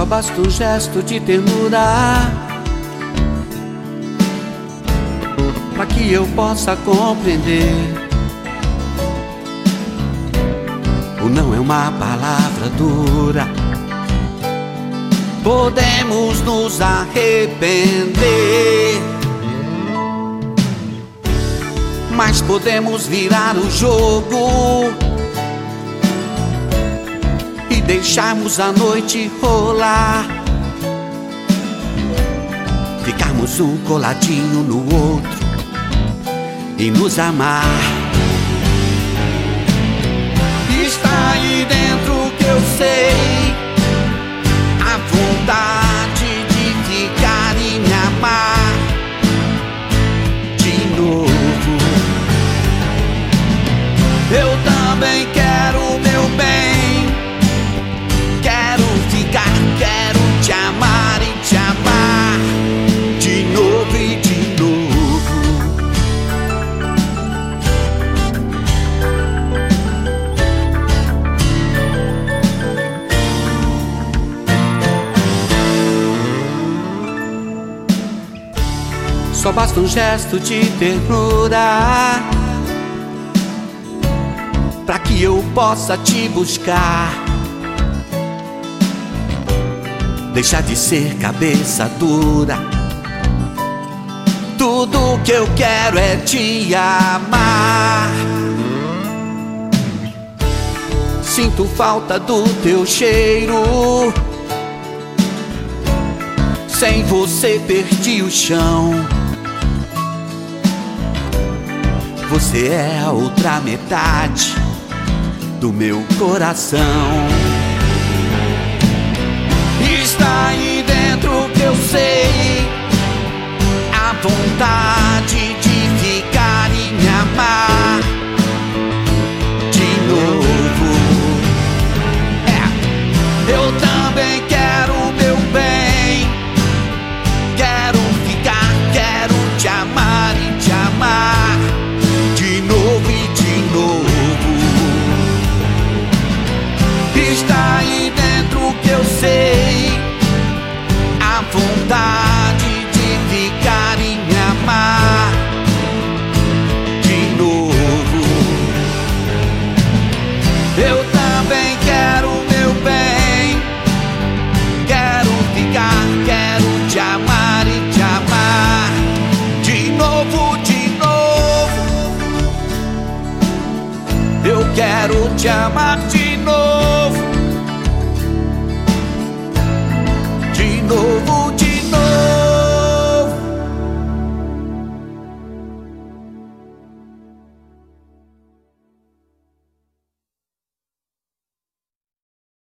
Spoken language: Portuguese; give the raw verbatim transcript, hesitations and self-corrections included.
basta um gesto de ternura pra que eu possa compreender. O não é uma palavra dura. Podemos nos arrepender, mas podemos virar o jogo e deixarmos a noite rolar, ficarmos um coladinho no outro e nos amar. Está aí dentro que eu sei, a vontade de ficar e me amar de novo. Eu também quero o meu bem, quero ficar, quero te amar e te amar de novo e de novo. Só basta um gesto de ternura pra que eu possa te buscar, deixar de ser cabeça dura. Tudo que eu quero é te amar. Sinto falta do teu cheiro, sem você perdi o chão. Você é a outra metade do meu coração. Está aí dentro que eu sei, a vontade de ficar e me amar de novo. É, eu também quero o meu bem, quero ficar, quero te amar e te amar de novo e de novo. Está aí dentro que eu sei, a vontade de ficar e me amar de novo. Eu também quero o meu bem, quero ficar, quero te amar e te amar de novo, de novo. Eu quero te amar de novo.